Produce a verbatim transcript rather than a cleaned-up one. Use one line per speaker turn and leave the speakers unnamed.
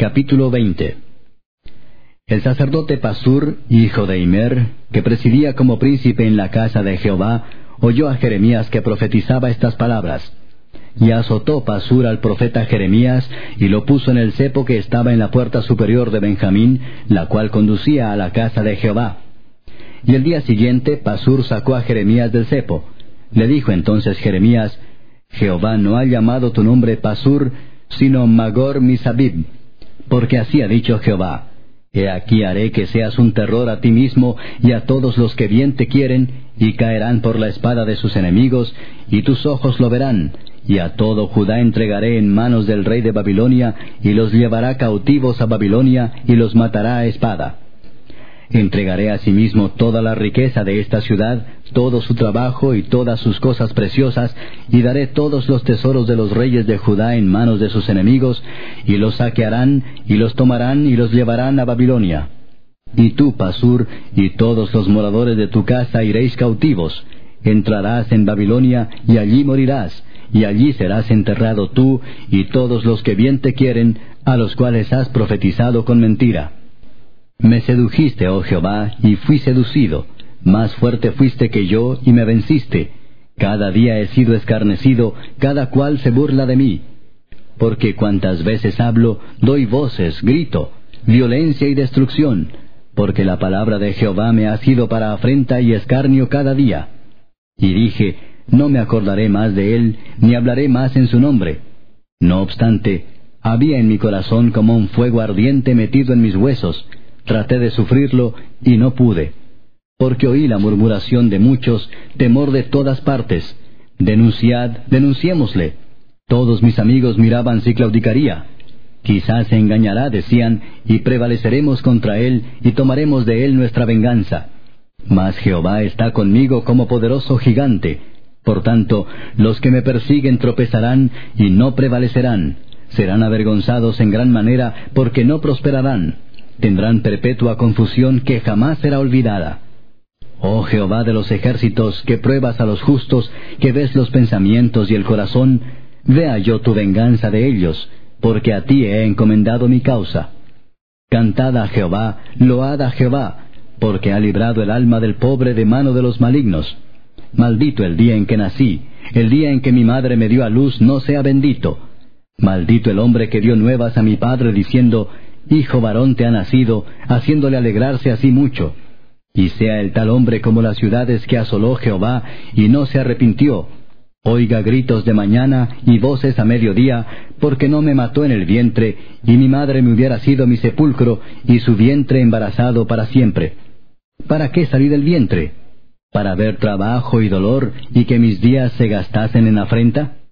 Capítulo veinte. El sacerdote Pasur, hijo de Immer, que presidía como príncipe en la casa de Jehová, oyó a Jeremías que profetizaba estas palabras. Y azotó Pasur al profeta Jeremías, y lo puso en el cepo que estaba en la puerta superior de Benjamín, la cual conducía a la casa de Jehová. Y el día siguiente Pasur sacó a Jeremías del cepo. Le dijo entonces Jeremías: Jehová no ha llamado tu nombre Pasur, sino Magor Misabib, porque así ha dicho Jehová: He aquí haré que seas un terror a ti mismo y a todos los que bien te quieren, y caerán por la espada de sus enemigos, y tus ojos lo verán, y a todo Judá entregaré en manos del rey de Babilonia, y los llevará cautivos a Babilonia, y los matará a espada. Entregaré asimismo toda la riqueza de esta ciudad, todo su trabajo y todas sus cosas preciosas, y daré todos los tesoros de los reyes de Judá en manos de sus enemigos, y los saquearán, y los tomarán, y los llevarán a Babilonia. Y tú, Pasur, y todos los moradores de tu casa iréis cautivos. Entrarás en Babilonia, y allí morirás, y allí serás enterrado tú, y todos los que bien te quieren, a los cuales has profetizado con mentira. Me sedujiste, oh Jehová, y fui seducido. Más fuerte fuiste que yo, y me venciste. Cada día he sido escarnecido, cada cual se burla de mí. Porque cuantas veces hablo, doy voces, grito, violencia y destrucción. Porque la palabra de Jehová me ha sido para afrenta y escarnio cada día. Y dije: no me acordaré más de él, ni hablaré más en su nombre. No obstante, había en mi corazón como un fuego ardiente metido en mis huesos. Traté de sufrirlo, y no pude. Porque oí la murmuración de muchos, temor de todas partes. Denunciad, denunciémosle. Todos mis amigos miraban si claudicaría. Quizás se engañará, decían, y prevaleceremos contra él, y tomaremos de él nuestra venganza. Mas Jehová está conmigo como poderoso gigante. Por tanto, los que me persiguen tropezarán, y no prevalecerán. Serán avergonzados en gran manera, porque no prosperarán. Tendrán perpetua confusión que jamás será olvidada. Oh Jehová de los ejércitos, que pruebas a los justos, que ves los pensamientos y el corazón, vea yo tu venganza de ellos, porque a ti he encomendado mi causa. Cantad a Jehová, load a Jehová, porque ha librado el alma del pobre de mano de los malignos. Maldito el día en que nací, el día en que mi madre me dio a luz no sea bendito. Maldito el hombre que dio nuevas a mi padre diciendo: Hijo varón te ha nacido, haciéndole alegrarse así mucho. Y sea el tal hombre como las ciudades que asoló Jehová, y no se arrepintió. Oiga gritos de mañana y voces a mediodía, porque no me mató en el vientre, y mi madre me hubiera sido mi sepulcro, y su vientre embarazado para siempre. ¿Para qué salí del vientre? ¿Para ver trabajo y dolor, y que mis días se gastasen en afrenta?